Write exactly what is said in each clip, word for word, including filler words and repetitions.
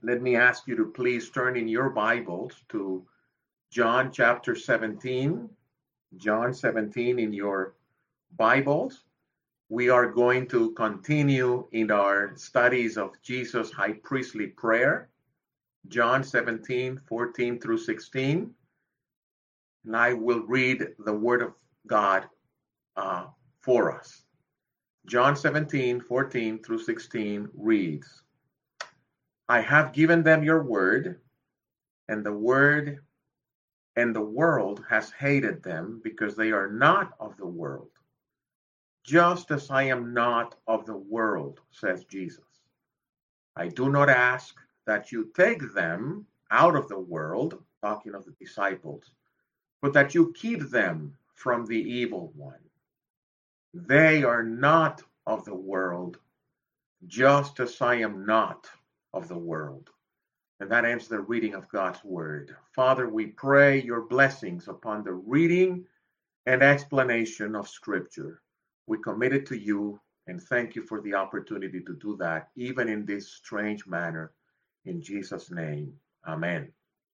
Let me ask you to please turn in your Bibles to John chapter seventeen. John seventeen in your Bibles. We are going to continue in our studies of Jesus' high priestly prayer. John seventeen, fourteen through sixteen. And I will read the word of God uh, for us. John seventeen, fourteen through sixteen reads, I have given them your word, and the word and the world has hated them because they are not of the world, just as I am not of the world, says Jesus. I do not ask that you take them out of the world, talking of the disciples, but that you keep them from the evil one. They are not of the world, just as I am not of the world. And that ends the reading of God's word. Father, we pray your blessings upon the reading and explanation of Scripture. We commit it to you and thank you for the opportunity to do that, even in this strange manner. In Jesus' name, amen.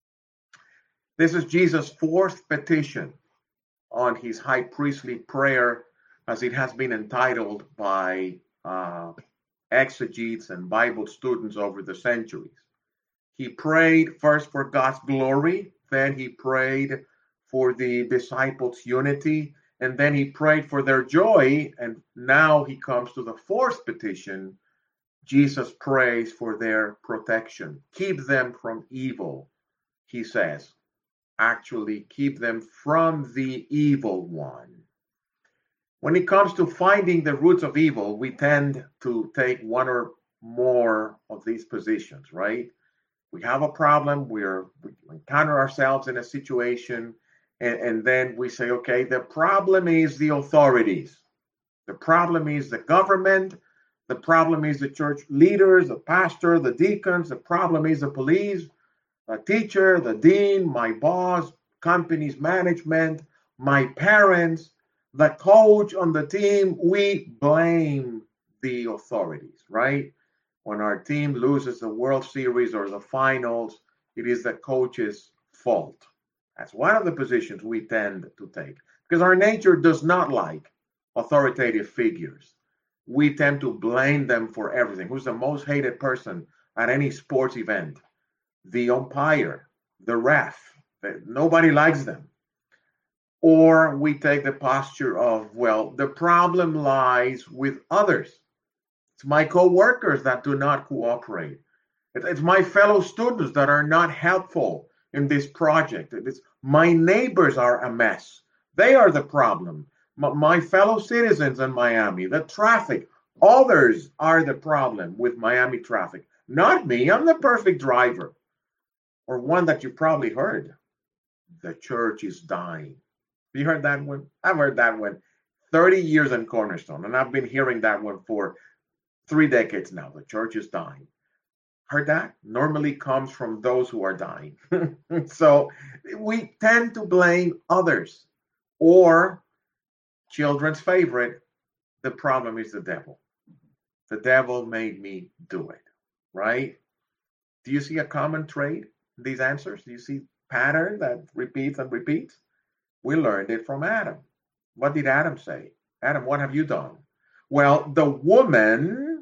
This is Jesus' fourth petition on his high priestly prayer, as it has been entitled by uh, exegetes and Bible students over the centuries. He prayed first for God's glory, then he prayed for the disciples' unity, and then he prayed for their joy, and now he comes to the fourth petition. Jesus prays for their protection. Keep them from evil, he says. Actually, keep them from the evil one. When it comes to finding the roots of evil, we tend to take one or more of these positions, right? We have a problem, we're, we encounter ourselves in a situation, and, and then we say, okay, the problem is the authorities. The problem is the government. The problem is the church leaders, the pastor, the deacons. The problem is the police, the teacher, the dean, my boss, company's management, my parents, the coach on the team. We blame the authorities, right? When our team loses the World Series or the finals, it is the coach's fault. That's one of the positions we tend to take, because our nature does not like authoritative figures. We tend to blame them for everything. Who's the most hated person at any sports event? The umpire, the ref. Nobody likes them. Or we take the posture of, well, the problem lies with others. It's my co-workers that do not cooperate. It's my fellow students that are not helpful in this project. It's my neighbors are a mess. They are the problem. My fellow citizens in Miami, the traffic, others are the problem with Miami traffic. Not me. I'm the perfect driver. Or one that you probably heard. The church is dying. You heard that one? I've heard that one thirty years in Cornerstone, and I've been hearing that one for three decades now. The church is dying. Heard that? Normally comes from those who are dying. So we tend to blame others. Or, children's favorite, the problem is the devil. The devil made me do it, right? Do you see a common trait in these answers? Do you see pattern that repeats and repeats? We learned it from Adam. What did Adam say? Adam, what have you done? Well, the woman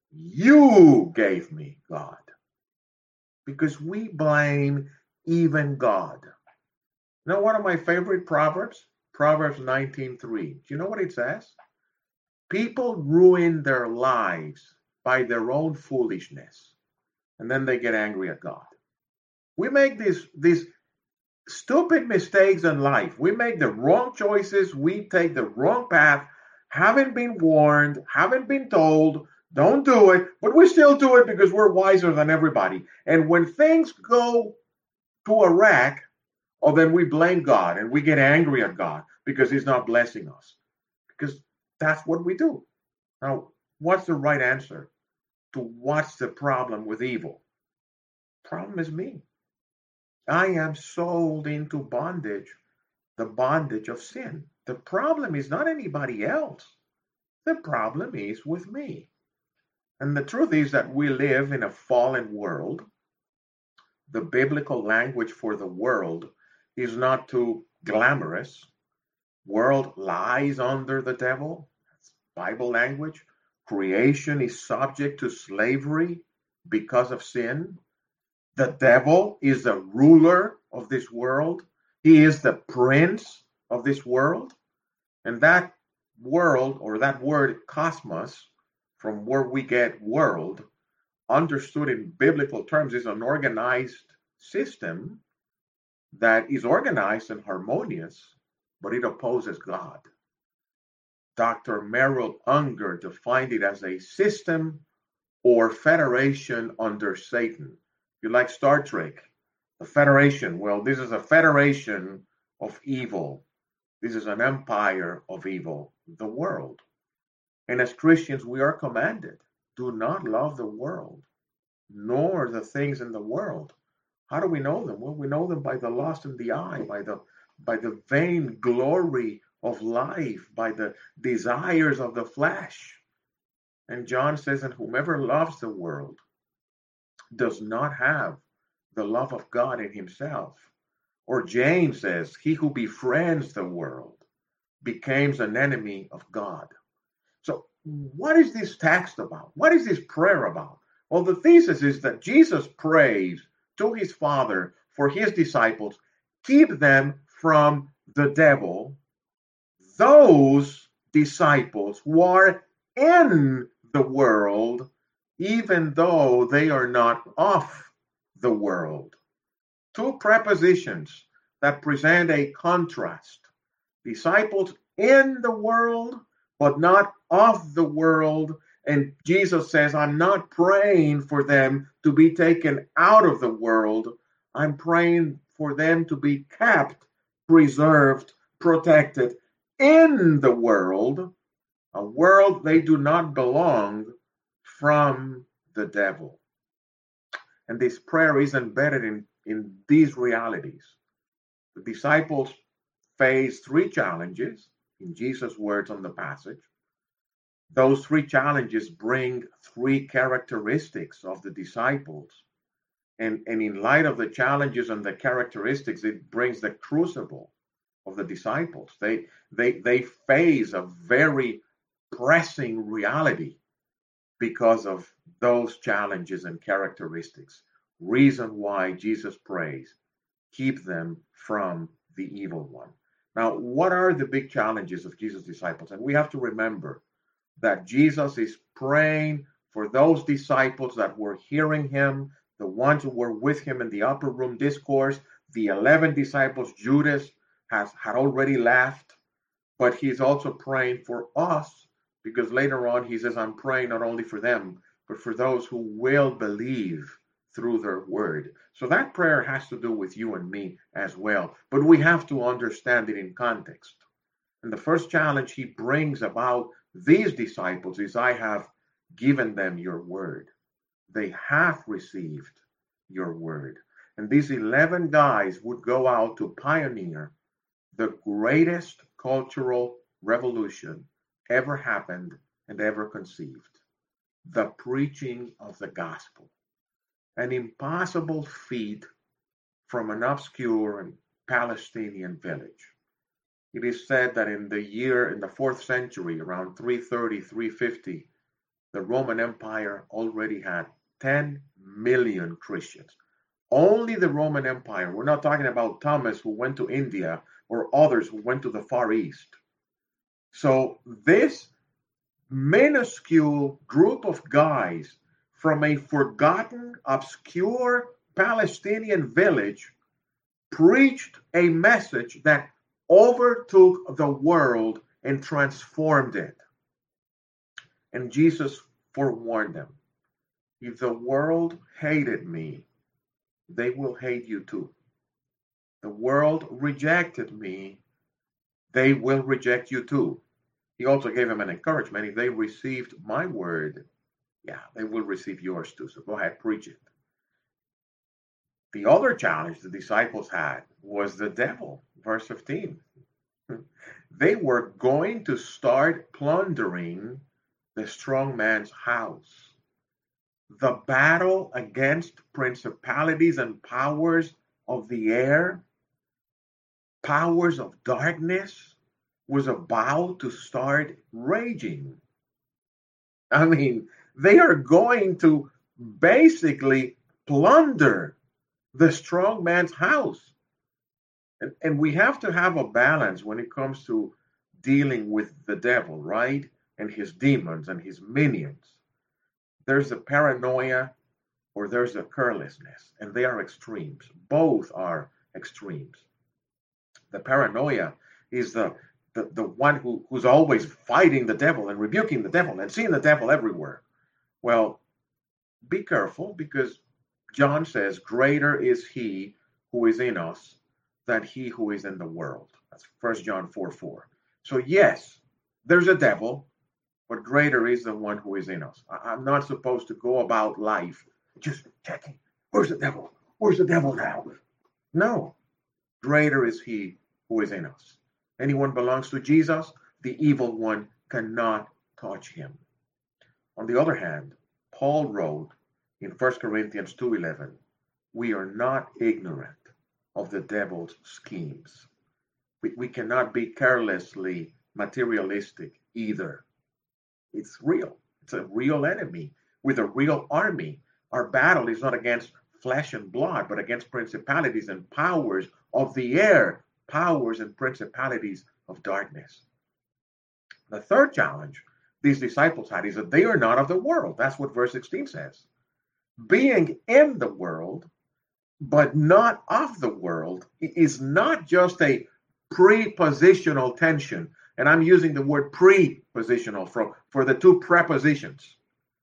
you gave me, God. Because we blame even God. You know, one of my favorite Proverbs? Proverbs nineteen three. Do you know what it says? People ruin their lives by their own foolishness, and then they get angry at God. We make these, these stupid mistakes in life. We make the wrong choices. We take the wrong path, haven't been warned, haven't been told, don't do it, but we still do it because we're wiser than everybody. And when things go to a wreck, oh, then we blame God and we get angry at God because he's not blessing us. Because that's what we do. Now, what's the right answer to what's the problem with evil? Problem is me. I am sold into bondage, the bondage of sin. The problem is not anybody else. The problem is with me. And the truth is that we live in a fallen world. The biblical language for the world is not too glamorous. World lies under the devil. That's Bible language. Creation is subject to slavery because of sin. The devil is the ruler of this world. He is the prince of this world. And that world, or that word cosmos, from where we get world, understood in biblical terms, is an organized system that is organized and harmonious, but it opposes God. Doctor Merrill Unger defined it as a system or federation under Satan. You like Star Trek, the Federation. Well, this is a federation of evil. This is an empire of evil, the world. And as Christians, we are commanded, do not love the world, nor the things in the world. How do we know them? Well, we know them by the lust in the eye, by the by the vain glory of life, by the desires of the flesh. And John says, and whomever loves the world does not have the love of God in himself. Or James says, he who befriends the world becomes an enemy of God. So what is this text about? What is this prayer about? Well, the thesis is that Jesus prays to his Father for his disciples, keep them from the devil, those disciples who are in the world, even though they are not of the world. Two prepositions that present a contrast. Disciples in the world, but not of the world. And Jesus says, I'm not praying for them to be taken out of the world. I'm praying for them to be kept, preserved, protected in the world, a world they do not belong, from the devil. And this prayer is embedded in, in these realities. The disciples face three challenges in Jesus' words on the passage. Those three challenges bring three characteristics of the disciples. And, and in light of the challenges and the characteristics, it brings the crucible of the disciples. They, they, they face a very pressing reality because of those challenges and characteristics. Reason why Jesus prays, keep them from the evil one. Now, what are the big challenges of Jesus' disciples? And we have to remember that Jesus is praying for those disciples that were hearing him, the ones who were with him in the upper room discourse. The eleven disciples, Judas has had already left, but he's also praying for us, because later on he says, I'm praying not only for them, but for those who will believe through their word. So that prayer has to do with you and me as well, but we have to understand it in context. And the first challenge he brings about these disciples is, I have given them your word. They have received your word. And these eleven guys would go out to pioneer the greatest cultural revolution ever happened and ever conceived, the preaching of the gospel. An impossible feat from an obscure and Palestinian village. It is said that in the year, in the fourth century, around three thirty, three fifty, the Roman Empire already had ten million Christians. Only the Roman Empire. We're not talking about Thomas who went to India or others who went to the Far East. So this minuscule group of guys from a forgotten, obscure Palestinian village preached a message that overtook the world and transformed it. And Jesus forewarned them, if the world hated me, they will hate you too. The world rejected me, they will reject you too. He also gave them an encouragement. If they received my word, yeah, they will receive yours too. So go ahead, preach it. The other challenge the disciples had was the devil. Verse fifteen. They were going to start plundering the strong man's house. the battle against principalities and powers of the air, powers of darkness, was about to start raging. I mean, they are going to basically plunder the strong man's house. And, and we have to have a balance when it comes to dealing with the devil, right? And his demons and his minions. There's a paranoia or there's a carelessness, and they are extremes. Both are extremes. The paranoia is the, the, the one who, who's always fighting the devil and rebuking the devil and seeing the devil everywhere. Well, be careful, because John says, greater is he who is in us than he who is in the world. That's First John four four. So yes, there's a devil, but greater is the one who is in us. I'm not supposed to go about life just checking, where's the devil? Where's the devil now? No, greater is he who is in us. Anyone belongs to Jesus, the evil one cannot touch him. On the other hand, Paul wrote in First Corinthians two eleven, we are not ignorant of the devil's schemes. We, we cannot be carelessly materialistic either. It's real. It's a real enemy with a real army. Our battle is not against flesh and blood, but against principalities and powers of the air, powers and principalities of darkness. The third challenge these disciples had is that they are not of the world. That's what verse sixteen says. Being in the world, but not of the world, is not just a prepositional tension. And I'm using the word prepositional for, for the two prepositions,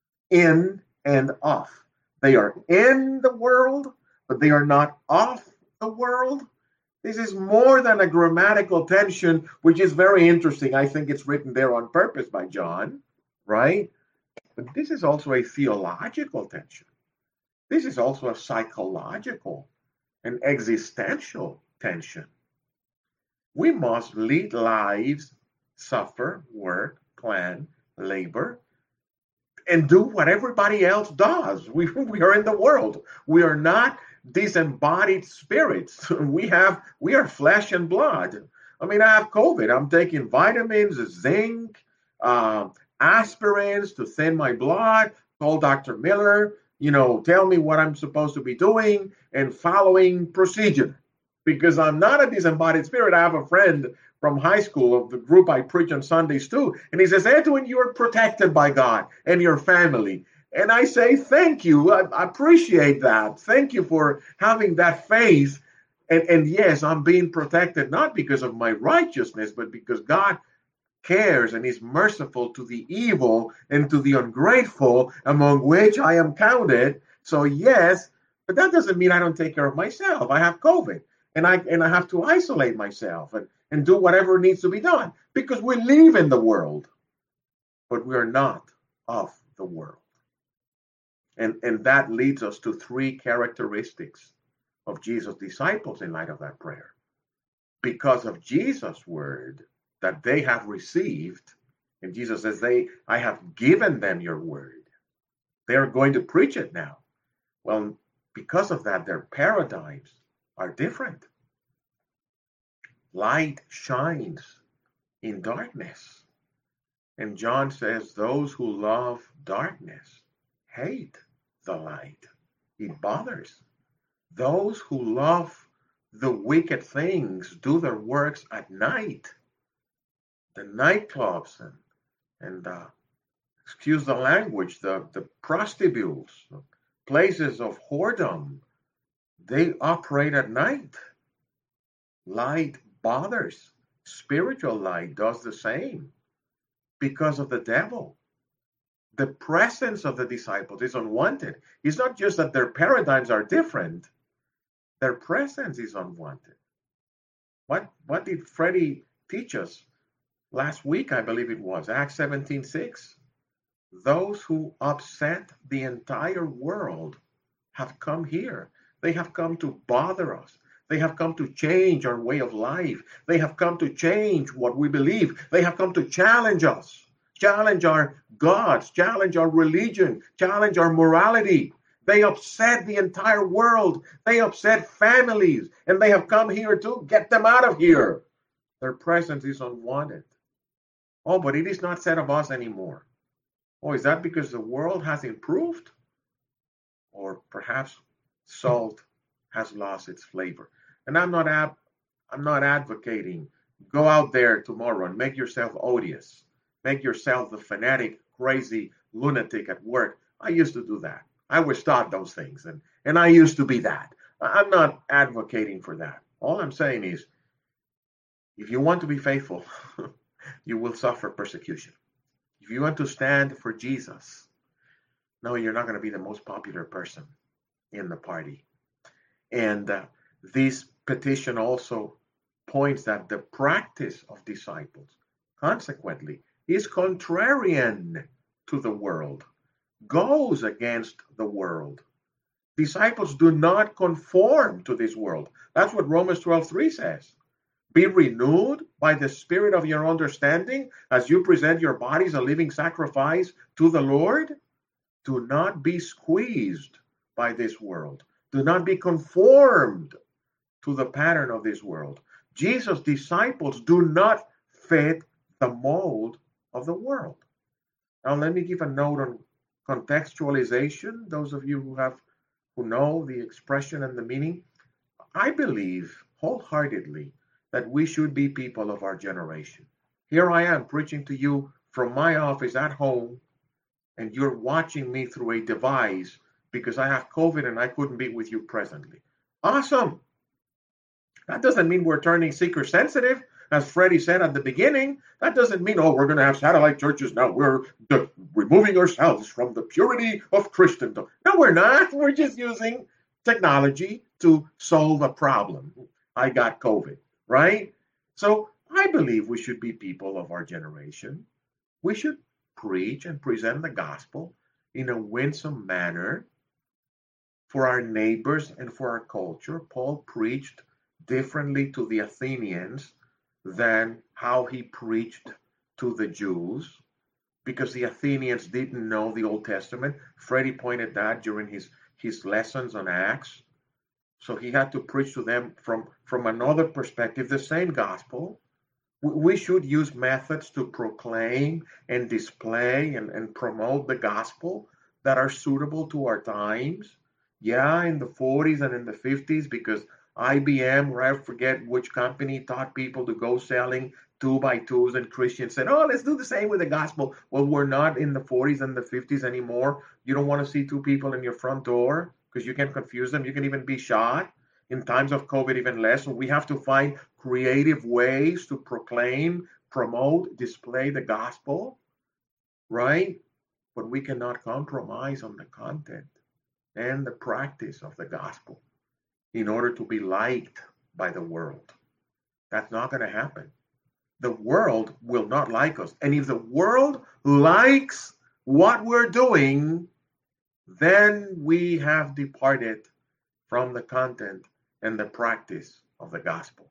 in and of. They are in the world, but they are not of the world. This is more than a grammatical tension, which is very interesting. I think it's written there on purpose by John, right? But this is also a theological tension. This is also a psychological and existential tension. We must lead lives, suffer, work, plan, labor, and do what everybody else does. We, we are in the world. We are not disembodied spirits. We have we are flesh and blood. I mean, I have COVID. I'm taking vitamins, zinc, uh, aspirins to thin my blood. Call Doctor Miller, you know, tell me what I'm supposed to be doing and following procedure. Because I'm not a disembodied spirit. I have a friend from high school of the group I preach on Sundays too. And he says, Edwin, you're protected by God and your family. And I say, thank you. I, I appreciate that. Thank you for having that faith. And, and yes, I'm being protected, not because of my righteousness, but because God cares and is merciful to the evil and to the ungrateful, among which I am counted. So yes, but that doesn't mean I don't take care of myself. I have COVID and I and I have to isolate myself and, and do whatever needs to be done because we live in the world, but we are not of the world. And, and that leads us to three characteristics of Jesus' disciples in light of that prayer. Because of Jesus' word that they have received, and Jesus says, "They, I have given them your word. They are going to preach it now." Well, because of that, their paradigms are different. Light shines in darkness. And John says, those who love darkness hate the light. It bothers. Those who love the wicked things do their works at night. The nightclubs and, and uh, excuse the language, the, the prostitutes, the places of whoredom, they operate at night. Light bothers. Spiritual light does the same because of the devil. The presence of the disciples is unwanted. It's not just that their paradigms are different. Their presence is unwanted. What, what did Freddie teach us last week? I believe it was Acts seventeen six. Those who upset the entire world have come here. They have come to bother us. They have come to change our way of life. They have come to change what we believe. They have come to challenge us. challenge our gods, challenge our religion, challenge our morality. They upset the entire world. They upset families, and they have come here to get them out of here. Their presence is unwanted. Oh, but it is not said of us anymore. Oh, is that because the world has improved? Or perhaps salt has lost its flavor. And I'm not ab- I'm not advocating go out there tomorrow and make yourself odious. Make yourself the fanatic, crazy lunatic at work. I used to do that. I was taught those things, and, and I used to be that. I'm not advocating for that. All I'm saying is if you want to be faithful, you will suffer persecution. If you want to stand for Jesus, no, you're not going to be the most popular person in the party. And uh, this petition also points that the practice of disciples, consequently, is contrarian to the world, goes against the world. Disciples do not conform to this world. That's what Romans twelve three says. Be renewed by the spirit of your understanding as you present your bodies a living sacrifice to the Lord. Do not be squeezed by this world. Do not be conformed to the pattern of this world. Jesus' disciples do not fit the mold of the world. Now, let me give a note on contextualization. Those of you who have who know the expression and the meaning, I believe wholeheartedly that we should be people of our generation. Here I am preaching to you from my office at home, and you're watching me through a device because I have COVID and I couldn't be with you presently. Awesome. That doesn't mean we're turning seeker sensitive, as Freddie said at the beginning. That doesn't mean, oh, we're going to have satellite churches now. We're de- removing ourselves from the purity of Christendom. No, we're not. We're just using technology to solve a problem. I got COVID, right? So I believe we should be people of our generation. We should preach and present the gospel in a winsome manner for our neighbors and for our culture. Paul preached differently to the Athenians than how he preached to the Jews, because the Athenians didn't know the Old Testament. Freddie pointed that during his, his lessons on Acts. So he had to preach to them from, from another perspective, the same gospel. We should use methods to proclaim and display and, and promote the gospel that are suitable to our times. Yeah, in the forties and in the fifties, because I B M, or I forget which company, taught people to go selling two by twos, and Christians said, oh, let's do the same with the gospel. Well, we're not in the forties and the fifties anymore. You don't want to see two people in your front door because you can confuse them. You can even be shot. In times of COVID, even less. So we have to find creative ways to proclaim, promote, display the gospel, right? But we cannot compromise on the content and the practice of the gospel in order to be liked by the world. That's not going to happen. The world will not like us. And if the world likes what we're doing, then we have departed from the content and the practice of the gospel.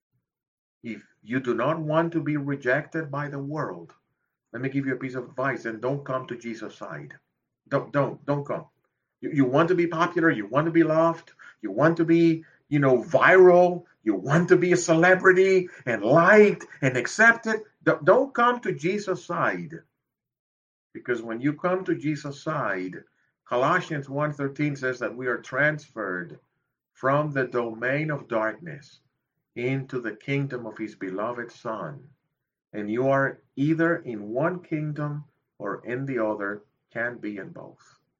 If you do not want to be rejected by the world, let me give you a piece of advice, and don't come to Jesus' side. Don't, don't, don't come. You, you want to be popular, you want to be loved, you want to be, you know, viral, you want to be a celebrity and liked and accepted. Don't, don't come to Jesus' side. Because when you come to Jesus' side, Colossians one thirteen says that we are transferred from the domain of darkness into the kingdom of his beloved Son. And you are either in one kingdom or in the other, can be in both.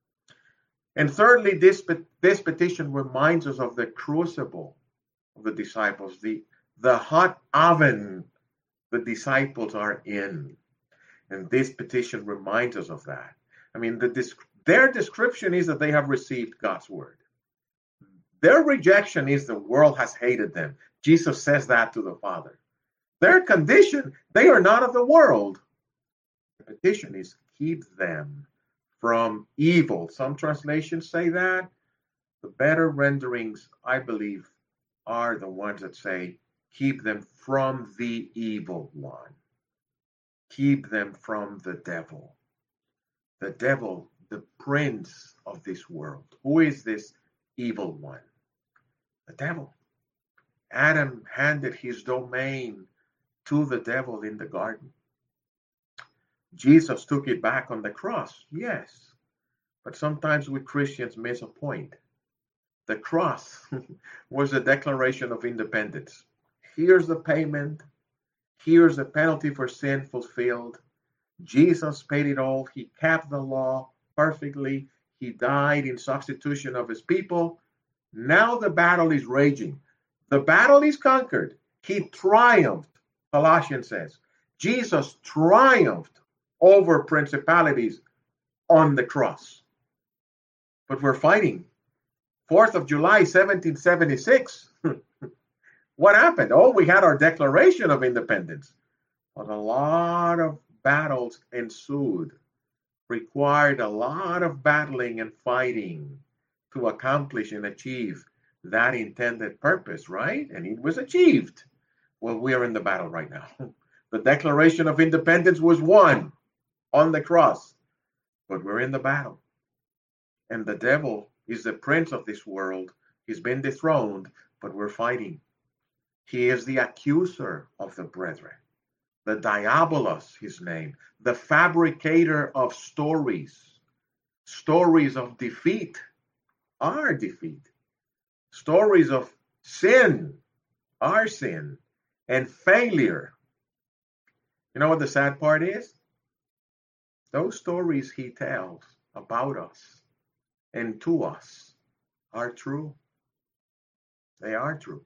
And thirdly, this, this petition reminds us of the crucible of the disciples, the, the hot oven the disciples are in. And this petition reminds us of that. I mean, the, their description is that they have received God's word. Their rejection is the world has hated them. Jesus says that to the Father. Their condition, they are not of the world. The petition is keep them from evil. Some translations say that. The better renderings, I believe, are the ones that say keep them from the evil one. keep them from the devil. The devil, the prince of this world. Who is this evil one? The devil. Adam handed his domain to the devil in the garden. Jesus took it back on the cross, yes. But sometimes we Christians miss a point. The cross was a declaration of independence. Here's the payment. Here's the penalty for sin fulfilled. Jesus paid it all. He kept the law perfectly. He died in substitution of his people. Now the battle is raging. The battle is conquered. He triumphed, Colossians says. Jesus triumphed over principalities on the cross. But we're fighting. fourth of July, seventeen seventy-six. What happened? Oh, we had our Declaration of Independence. But a lot of battles ensued, required a lot of battling and fighting to accomplish and achieve that intended purpose, right? And it was achieved. Well, we are in the battle right now. The Declaration of Independence was won on the cross, but we're in the battle. And the devil is the prince of this world. He's been dethroned, but we're fighting. He is the accuser of the brethren, the diabolos, his name, the fabricator of stories, stories of defeat, our defeat, stories of sin, our sin, and failure. You know what the sad part is? Those stories he tells about us and to us are true. They are true.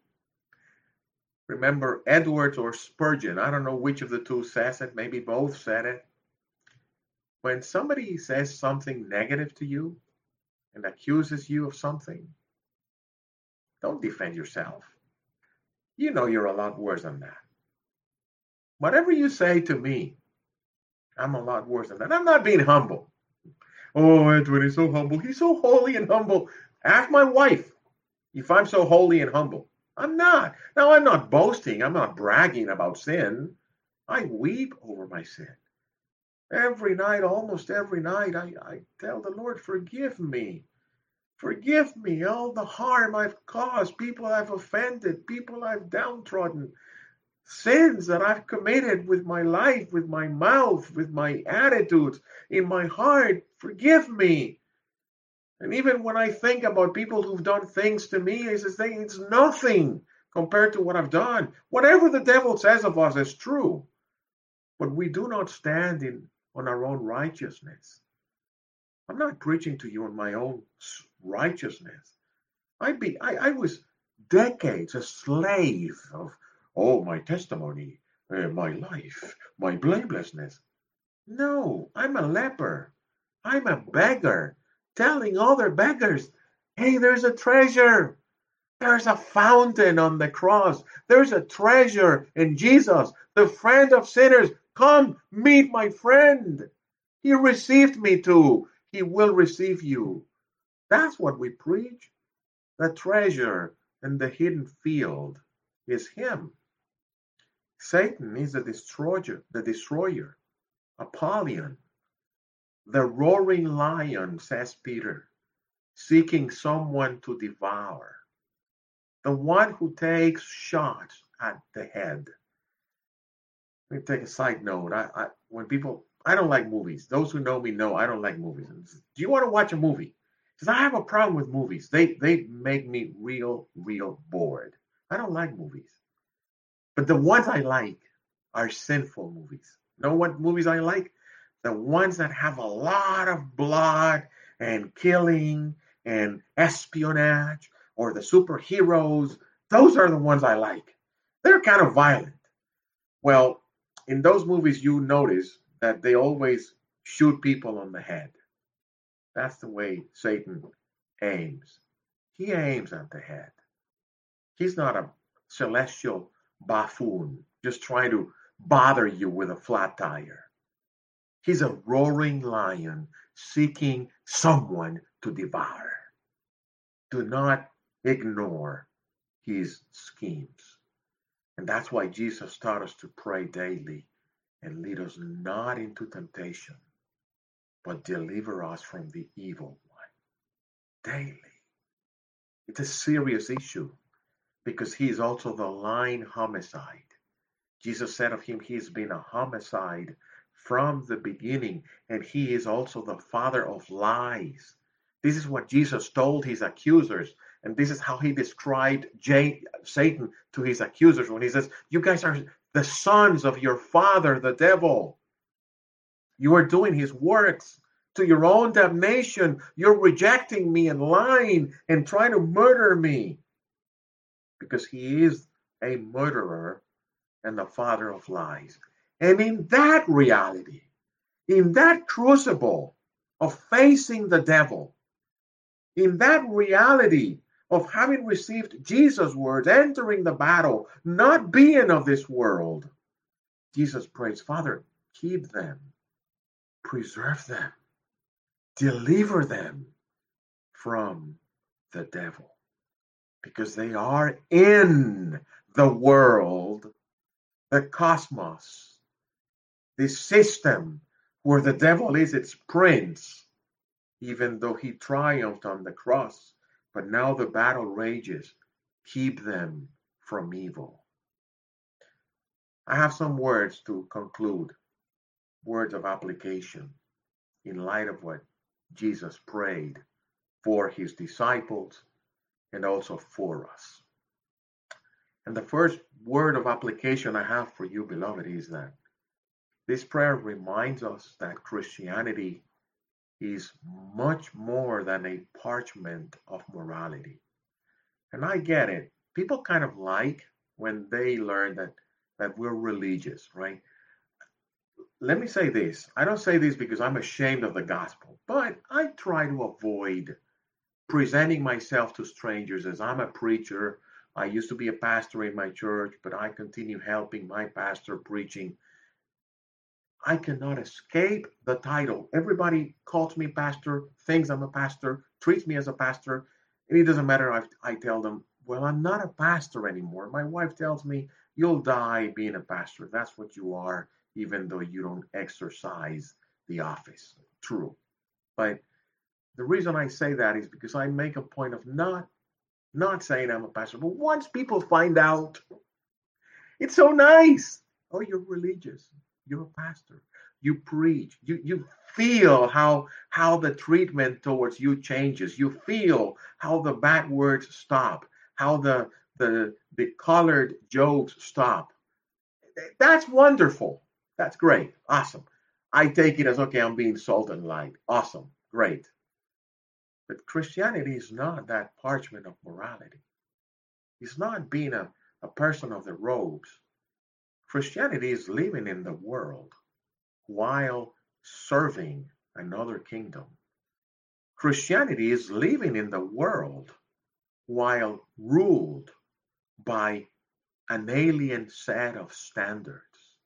Remember Edwards or Spurgeon, I don't know which of the two says it, maybe both said it. When somebody says something negative to you and accuses you of something, don't defend yourself. You know you're a lot worse than that. Whatever you say to me, I'm a lot worse than that. I'm not being humble. Oh, Edwin is so humble. He's so holy and humble. Ask my wife if I'm so holy and humble. I'm not. Now, I'm not boasting. I'm not bragging about sin. I weep over my sin. Every night, almost every night, I, I tell the Lord, forgive me. Forgive me all the harm I've caused, people I've offended, people I've downtrodden, sins that I've committed with my life, with my mouth, with my attitudes, in my heart. Forgive me. And even when I think about people who've done things to me, it's, it's nothing compared to what I've done. Whatever the devil says of us is true. But we do not stand in on our own righteousness. I'm not preaching to you on my own righteousness. I be I, I was decades a slave of, oh, my testimony, uh, my life, my blamelessness. No, I'm a leper. I'm a beggar, telling other beggars, hey, there's a treasure. There's a fountain on the cross. There's a treasure in Jesus, the friend of sinners. Come, meet my friend. He received me too. He will receive you. That's what we preach. The treasure in the hidden field is him. Satan is the destroyer, the destroyer, Apollyon, the roaring lion, says Peter, seeking someone to devour, the one who takes shots at the head. Let me take a side note. I, I when people, I don't like movies. Those who know me know I don't like movies. Do you want to watch a movie? Because I have a problem with movies. They they make me real, real bored. I don't like movies. But the ones I like are sinful movies. Know what movies I like? The ones that have a lot of blood and killing and espionage, or the superheroes. Those are the ones I like. They're kind of violent. Well, in those movies, you notice that they always shoot people on the head. That's the way Satan aims. He aims at the head. He's not a celestial buffoon just trying to bother you with a flat tire. He's a roaring lion seeking someone to devour. Do not ignore his schemes. And that's why Jesus taught us to pray daily. and lead us not into temptation, but deliver us from the evil one. Daily. It's a serious issue because he is also the lying homicide. Jesus said of him, he's been a homicide from the beginning, and he is also the father of lies. This is what Jesus told his accusers, and this is how he described J- Satan to his accusers when he says, you guys are the sons of your father, the devil. You are doing his works to your own damnation. You're rejecting me and lying and trying to murder me because he is a murderer and the father of lies. And in that reality, in that crucible of facing the devil, in that reality of having received Jesus' words, entering the battle, not being of this world, Jesus prays, Father, keep them, preserve them, deliver them from the devil, because they are in the world, the cosmos, this system where the devil is its prince, even though he triumphed on the cross. But now the battle rages. Keep them from evil. I have some words to conclude, words of application in light of what Jesus prayed for his disciples and also for us. And the first word of application I have for you, beloved, is that this prayer reminds us that Christianity is much more than a parchment of morality. And I get it. People kind of like when they learn that, that we're religious, right? Let me say this. I don't say this because I'm ashamed of the gospel, but I try to avoid presenting myself to strangers as I'm a preacher. I used to be a pastor in my church, but I continue helping my pastor preaching. I cannot escape the title. Everybody calls me pastor, thinks I'm a pastor, treats me as a pastor, and it doesn't matter. I, I tell them, well, I'm not a pastor anymore. My wife tells me, you'll die being a pastor. That's what you are, even though you don't exercise the office. True. But the reason I say that is because I make a point of not, not saying I'm a pastor. But once people find out, it's so nice. Oh, you're religious. You're a pastor. You preach. You you feel how how the treatment towards you changes. You feel how the bad words stop. How the the the colored jokes stop. That's wonderful. That's great. Awesome. I take it as okay. I'm being salt and light. Awesome. Great. But Christianity is not that parchment of morality. It's not being a, a person of the robes. Christianity is living in the world while serving another kingdom. Christianity is living in the world while ruled by an alien set of standards.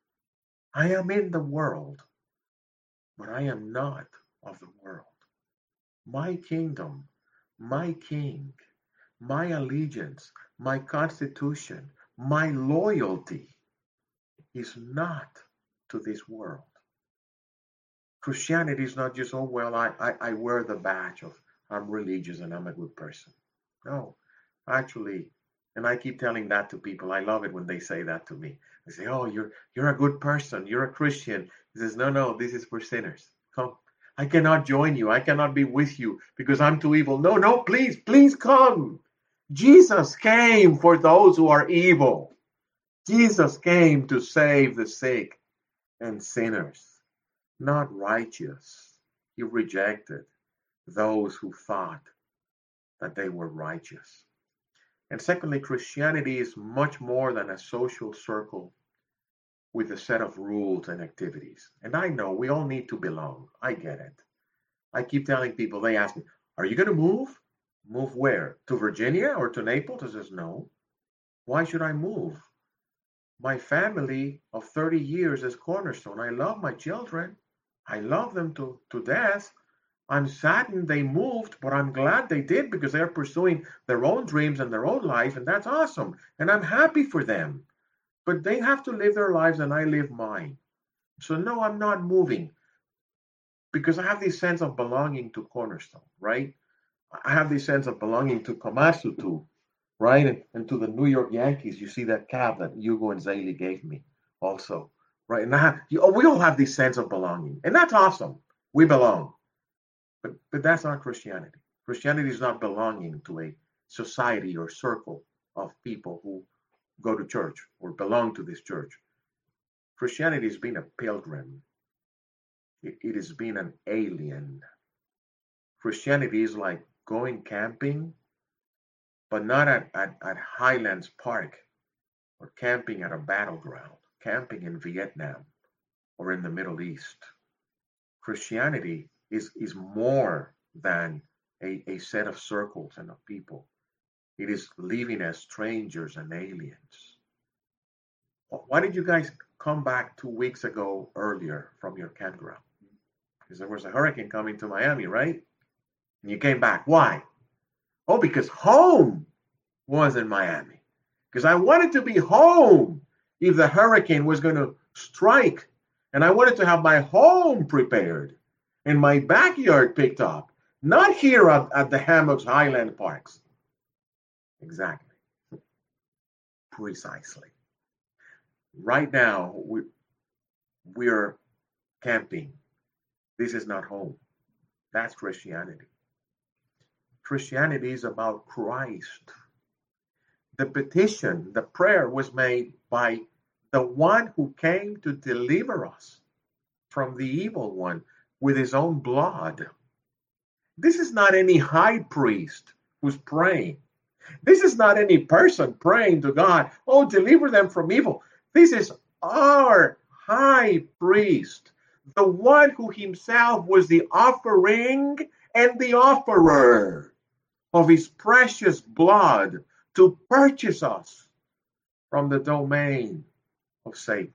I am in the world, but I am not of the world. My kingdom, my king, my allegiance, my constitution, my loyalty is not to this world. Christianity is not just, oh, well, I, I, I wear the badge of I'm religious and I'm a good person. No, actually, and I keep telling that to people. I love it when they say that to me. They say, oh, you're you're a good person. You're a Christian. He says, no, no, this is for sinners. Come. I cannot join you. I cannot be with you because I'm too evil. No, no, please, please come. Jesus came for those who are evil. Jesus came to save the sick and sinners, not righteous. He rejected those who thought that they were righteous. And secondly, Christianity is much more than a social circle with a set of rules and activities. And I know we all need to belong. I get it. I keep telling people, they ask me, are you going to move? Move where? To Virginia or to Naples? I says, no. Why should I move? My family of thirty years is Cornerstone. I love my children. I love them to, to death. I'm saddened they moved, but I'm glad they did because they're pursuing their own dreams and their own life, and that's awesome. And I'm happy for them. But they have to live their lives and I live mine. So no, I'm not moving because I have this sense of belonging to Cornerstone, right? I have this sense of belonging to Komatsu too, right? And, and to the New York Yankees. You see that cap that Hugo and Zaley gave me also, right? And I have, you, we all have this sense of belonging, and that's awesome. We belong, but but that's not Christianity. Christianity is not belonging to a society or circle of people who go to church or belong to this church. Christianity has been a pilgrim. It, it has been an alien. Christianity is like going camping, but not at, at, at Highlands Park or camping at a battleground, camping in Vietnam or in the Middle East. Christianity is, is more than a, a set of circles and of people. It is living as strangers and aliens. Why did you guys come back two weeks ago earlier from your campground? Because there was a hurricane coming to Miami, right? And you came back. Why? Oh, because home was in Miami. Because I wanted to be home if the hurricane was going to strike. And I wanted to have my home prepared and my backyard picked up. Not here at, at the Hammocks Highland Parks. Exactly. Precisely. Right now, we, we're camping. This is not home. That's Christianity. Christianity is about Christ. The petition, the prayer was made by the one who came to deliver us from the evil one with his own blood. This is not any high priest who's praying. This is not any person praying to God, oh, deliver them from evil. This is our high priest, the one who himself was the offering and the offerer of his precious blood to purchase us from the domain of Satan.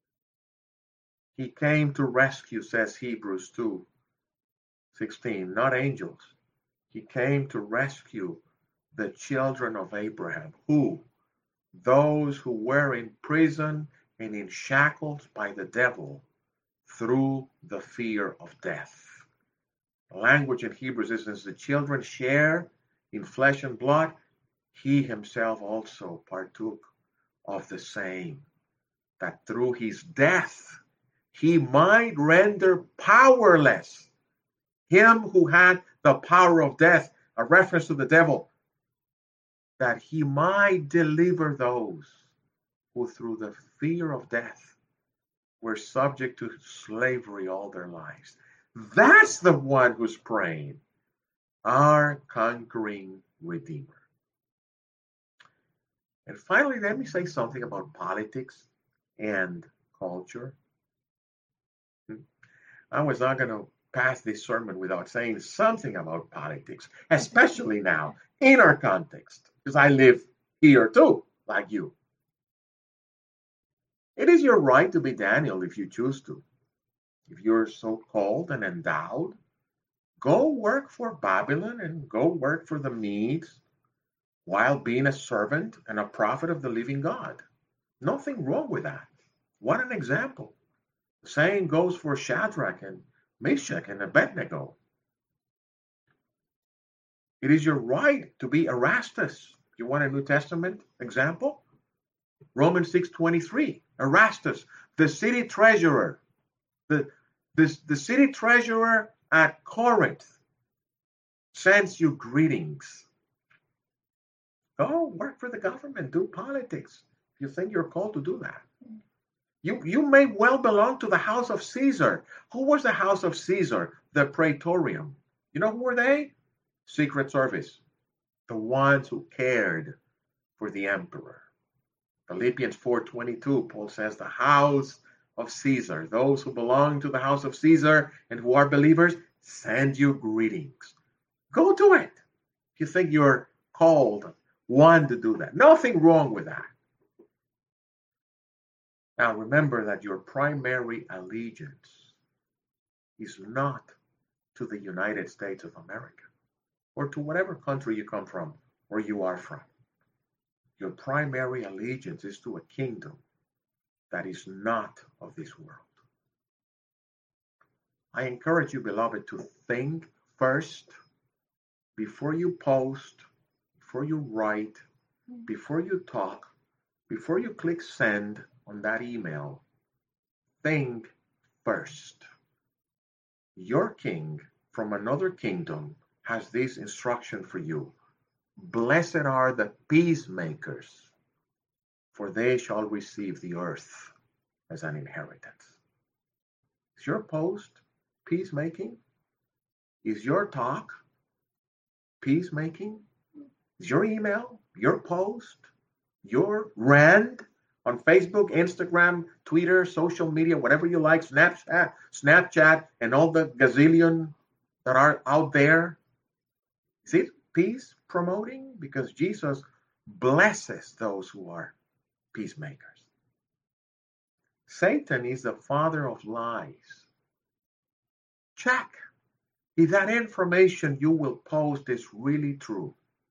He came to rescue, says Hebrews two sixteen, not angels. He came to rescue the children of Abraham. Who? Those who were in prison and in shackles by the devil through the fear of death. The language in Hebrews is, as the children share in flesh and blood, he himself also partook of the same, that through his death he might render powerless him who had the power of death, a reference to the devil, that he might deliver those who through the fear of death were subject to slavery all their lives. That's the one who's praying, our conquering Redeemer. And finally, let me say something about politics and culture. I was not going to pass this sermon without saying something about politics, especially now in our context, because I live here too, like you. It is your right to be Daniel if you choose to. If you're so called and endowed, go work for Babylon and go work for the Medes while being a servant and a prophet of the living God. Nothing wrong with that. What an example. The same goes for Shadrach and Meshach and Abednego. It is your right to be Erastus. You want a New Testament example? Romans six twenty-three. Erastus, the city treasurer, the, the, the city treasurer at Corinth, sends you greetings. Go work for the government, do politics. If you think you're called to do that. You, you may well belong to the house of Caesar. Who was the house of Caesar? The Praetorium. You know who were they? Secret Service. The ones who cared for the emperor. Philippians four twenty-two, Paul says, the house of Caesar. Those who belong to the house of Caesar and who are believers, send you greetings. Go do it. If you think you're called one to do that. Nothing wrong with that. Now remember that your primary allegiance is not to the United States of America or to whatever country you come from or you are from. Your primary allegiance is to a kingdom that is not of this world. I encourage you, beloved, to think first before you post, before you write, before you talk, before you click send on that email. Think first. Your king from another kingdom has this instruction for you. Blessed are the peacemakers, for they shall receive the earth as an inheritance. Is your post peacemaking? Is your talk peacemaking? Is your email, your post, your rant on Facebook, Instagram, Twitter, social media, whatever you like, Snapchat, Snapchat, and all the gazillion that are out there? Is it peace promoting? Because Jesus blesses those who are peacemakers. Satan is the father of lies. Check if that information you will post is really true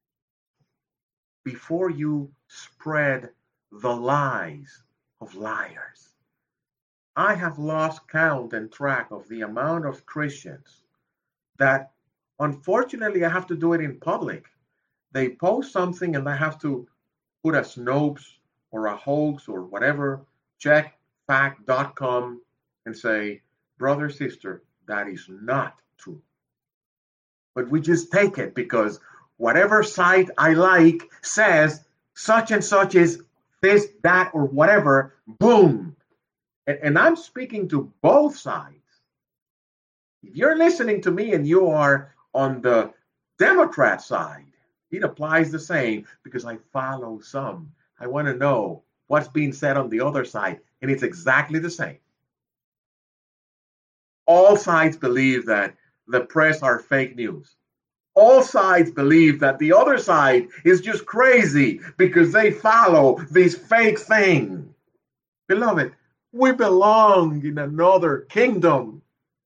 before you spread the lies of liars. I have lost count and track of the amount of Christians that, unfortunately, I have to do it in public. They post something and I have to put a Snopes or a hoax or whatever, check fact dot com and say, brother, sister, that is not true. But we just take it because whatever site I like says such and such is this, that, or whatever, boom. And, and I'm speaking to both sides. If you're listening to me and you are on the Democrat side, it applies the same because I follow some. I want to know what's being said on the other side, and it's exactly the same. All sides believe that the press are fake news. All sides believe that the other side is just crazy because they follow this fake thing. Beloved, we belong in another kingdom.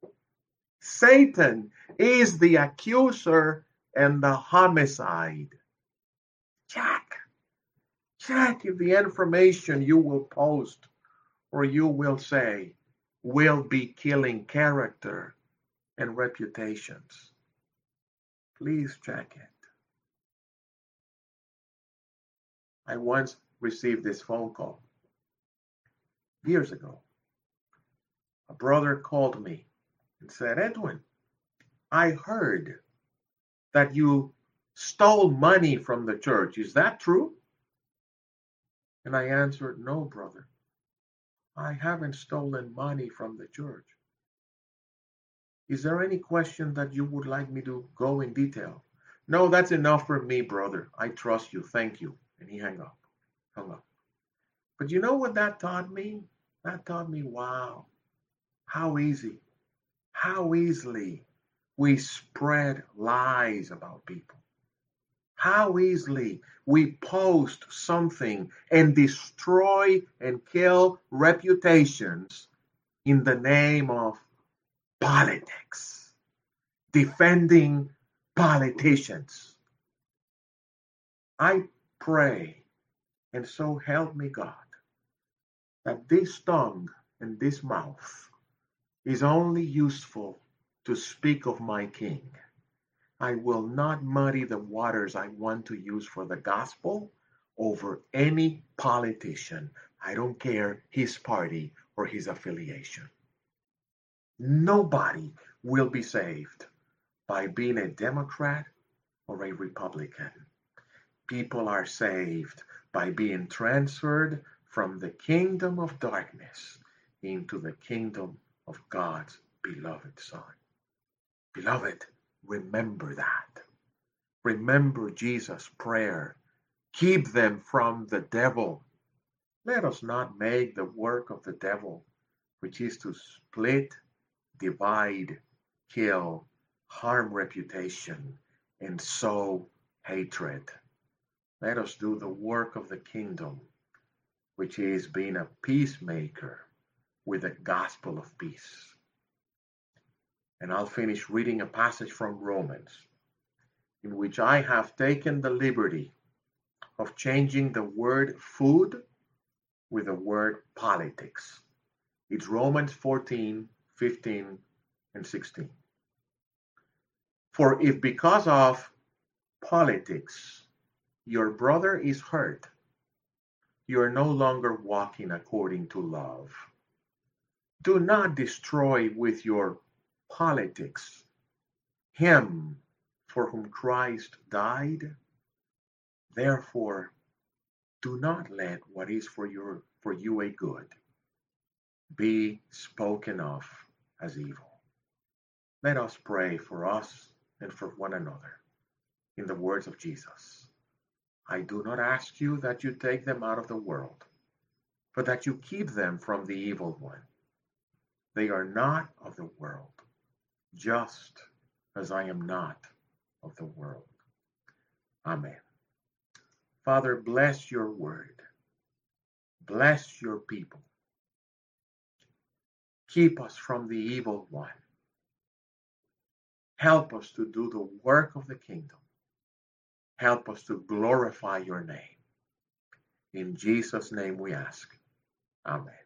Satan is the accuser and the homicide. Check. Check if the information you will post or you will say will be killing character and reputations. Please check it. I once received this phone call years ago. A brother called me and said, Edwin, I heard that you stole money from the church. Is that true? And I answered, no, brother. I haven't stolen money from the church. Is there any question that you would like me to go in detail? No, that's enough for me, brother. I trust you. Thank you. And he hung up. Hung up. But you know what that taught me? That taught me, wow, how easy, how easily we spread lies about people. How easily we post something and destroy and kill reputations in the name of politics, defending politicians. I pray, and so help me God, that this tongue and this mouth is only useful to speak of my King. I will not muddy the waters I want to use for the gospel over any politician. I don't care his party or his affiliation. Nobody will be saved by being a Democrat or a Republican. People are saved by being transferred from the kingdom of darkness into the kingdom of God's beloved Son. Beloved, remember that. Remember Jesus' prayer. Keep them from the devil. Let us not make the work of the devil, which is to split, divide, kill, harm reputation, and sow hatred. Let us do the work of the kingdom, which is being a peacemaker with the gospel of peace. And I'll finish reading a passage from Romans, in which I have taken the liberty of changing the word food with the word politics. It's Romans fourteen, fifteen and sixteen. For if because of politics your brother is hurt, you are no longer walking according to love. Do not destroy with your politics him for whom Christ died. Therefore, do not let what is for your for you a good be spoken of as evil. Let us pray for us and for one another in the words of Jesus. I do not ask you that you take them out of the world, but that you keep them from the evil one. They are not of the world, just as I am not of the world. Amen. Father, bless your word. Bless your people. Keep us from the evil one. Help us to do the work of the kingdom. Help us to glorify your name. In Jesus' name we ask. Amen.